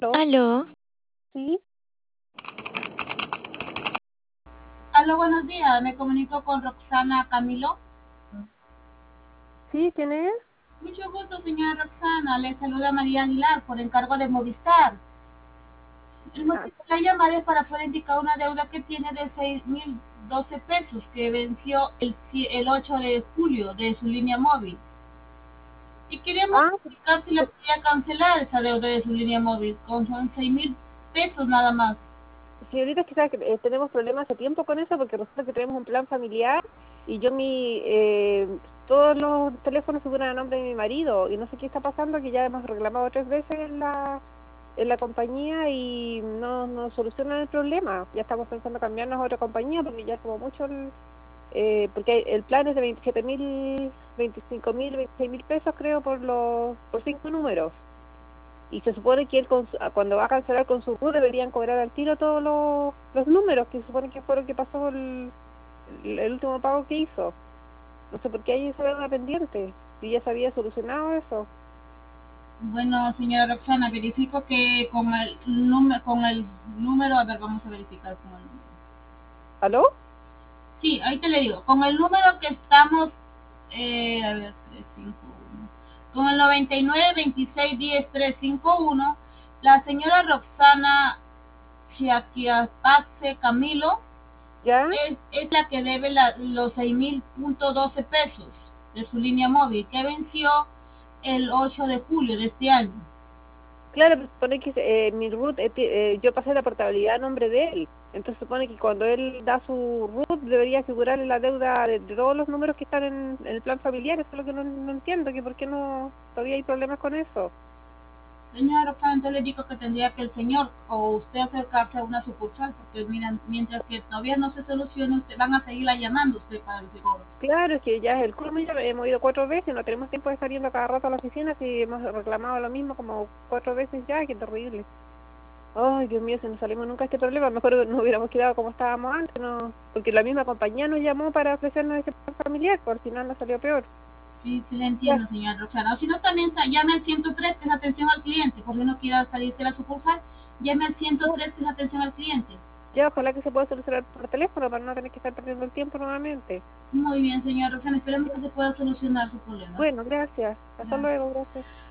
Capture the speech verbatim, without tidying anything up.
¿Aló? Aló, ¿Sí? Aló, buenos días. Me comunico con Roxana Camilo. ¿Sí? ¿Quién es? Mucho gusto, señora Roxana. Le saluda María Aguilar por encargo de Movistar. El Ah, motivo de la llamada es para poder indicar una deuda que tiene de seis mil doce pesos que venció el, ci- el ocho de julio de su línea móvil. Y queremos ah, indicar si le pero- podía cancelar esa deuda de su línea móvil con son seis mil pesos nada más. señorita, es que, sabe que, eh, tenemos problemas hace tiempo con eso porque resulta que tenemos un plan familiar y yo mi, eh, todos los teléfonos figuran a nombre de mi marido y no sé qué está pasando, que ya hemos reclamado tres veces en la, en la compañía y no, no solucionan el problema. Ya estamos pensando cambiarnos a otra compañía porque ya como mucho, el, eh, porque el plan es de veintisiete mil, veinticinco mil, veintiséis mil pesos creo por los, por cinco números. Y se supone que él con su- a- cuando va a cancelar con su R U deberían cobrar al tiro todos los, los números, que se supone que fueron que pasó el, el, el último pago que hizo. No sé por qué hay esa deuda pendiente, si ya se había solucionado eso. Bueno, señora Roxana, verifico que con el número, con el número, a ver, vamos a verificar con el número. ¿Aló? Sí, ahorita le digo, con el número que estamos, eh, a ver, trescientos cincuenta y uno, con el noventa y nueve veintiséis diez trescientos cincuenta y uno, la señora Roxana Chiaquiapaxe Camilo ¿Ya? es, es la que debe la- los seis mil doce pesos de su línea móvil que venció el ocho de julio de este año. Claro, pero se supone que eh, mi R U T, eh, ti- eh, yo pasé la portabilidad a nombre de él. Entonces se supone que cuando él da su R U T debería figurar en la deuda de, de todos los números que están en, en el plan familiar. Eso es lo que no, no entiendo, que por qué no todavía hay problemas con eso. Señora Roxana, entonces le digo que tendría que el señor o usted acercarse a una sucursal, porque miran, mientras que todavía no se solucione, usted van a seguirla llamando usted para el seguro. Claro, es que ya es el colmo, ya hemos ido cuatro veces, no tenemos tiempo de estar yendo cada rato a la oficina, si hemos reclamado lo mismo como cuatro veces ya, qué terrible. Ay, Dios mío, si no salimos nunca de este problema, mejor nos hubiéramos quedado como estábamos antes, ¿no? Porque la misma compañía nos llamó para ofrecernos ese plan familiar, por si no nos salió peor. Sí, sí le Ya, entiendo, señora Roxana. O si no, también llame al ciento tres, que es atención al cliente. Por si no quiera salirse de la sucursal, llame al ciento tres, que es atención al cliente. ya, ojalá que se pueda solucionar por teléfono para no tener que estar perdiendo el tiempo nuevamente. Muy bien, señora Roxana. Esperemos que se pueda solucionar su problema. Bueno, gracias. Hasta Gracias. luego, gracias.